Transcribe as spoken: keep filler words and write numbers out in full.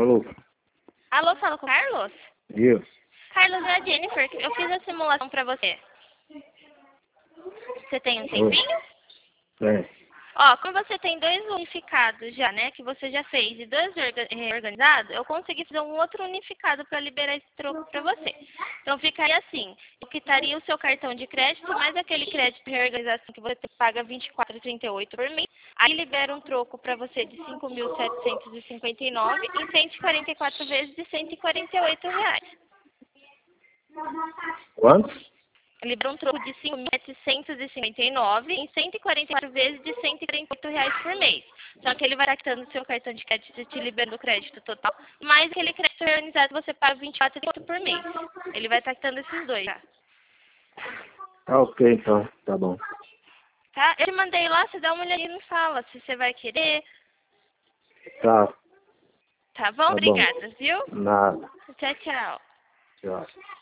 Alô? Alô, fala com o Carlos? Eu? Carlos, é a Jennifer. Eu fiz a simulação pra você. Você tem um Alô? tempinho? É. Ó, como você tem dois unificados já, né, que você já fez, e dois orga- reorganizados, eu consegui fazer um outro unificado para liberar esse troco para você. Então ficaria assim, eu quitaria o seu cartão de crédito, mais aquele crédito de reorganização que você paga vinte e quatro reais e trinta e oito centavos por mês, aí libera um troco para você de cinco mil setecentos e cinquenta e nove reais em cento e quarenta e quatro vezes de cento e quarenta e oito reais. Quanto? Libera um troco de cinco mil setecentos e cinquenta e nove em cento e quarenta e quatro vezes de cento e quarenta e oito reais por mês. Só que ele vai estar quitando o seu cartão de crédito e te liberando o crédito total, mais aquele crédito organizado você paga vinte e quatro reais e trinta e oito por mês. Ele vai estar quitando esses dois, tá? Ah, ok, então. Tá bom. Tá? Eu te mandei lá, você dá uma olhadinha e me fala se você vai querer. Tá. Tá bom? Tá bom. Obrigada, viu? Nada. Tchau, tchau. Tchau.